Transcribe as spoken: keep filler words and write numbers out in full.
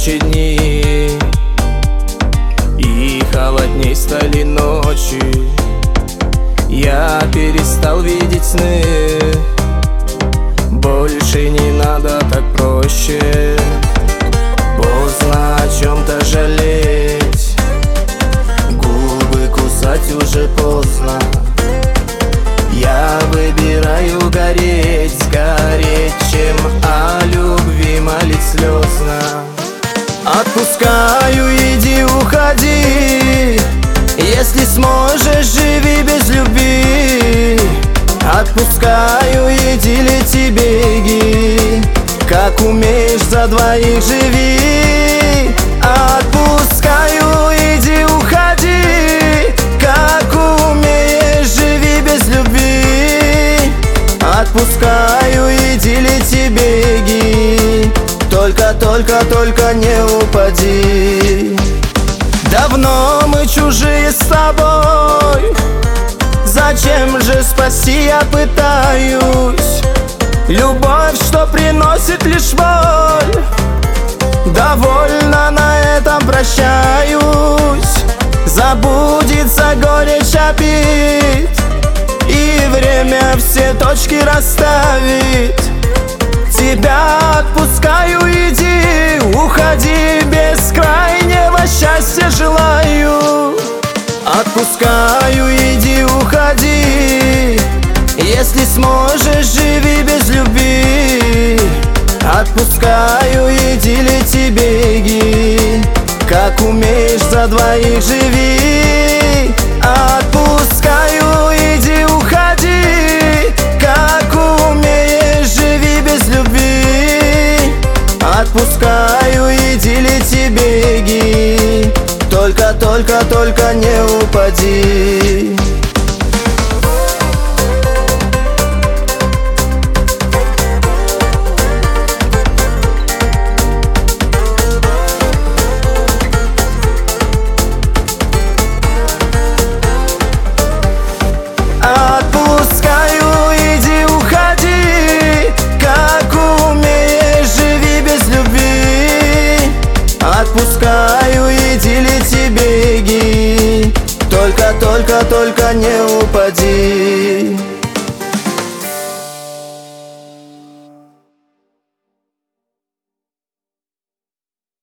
жарче дни, и холодней стали ночи. Я перестал видеть сны, больше не надо так проще. Поздно о чем-то жалеть, губы кусать уже поздно. Я выбираю гореть, гореть, чем о любви молить слезно. Отпускаю, иди, уходи, если сможешь, живи без любви. Отпускаю, иди, лети, беги, как умеешь, за двоих живи. Отпускаю, иди, уходи, как умеешь, живи без любви. Отпускаю, иди, лети, беги, только, только, только не упади. Давно мы чужие с тобой, зачем же спасти я пытаюсь? Любовь, что приносит лишь боль, довольно, на этом прощаюсь. Забудется горечь обид, и время все точки расставит. Тебя отпускаю, иди, уходи, бескрайнего счастья желаю. Отпускаю, иди, уходи, если сможешь, живи без любви. Отпускаю, иди, лети, беги, как умеешь, за двоих живи. Отпускаю, иди, уходи, как умеешь, живи без любви. Отпускаю, иди, лети, беги, только, только, только не упади.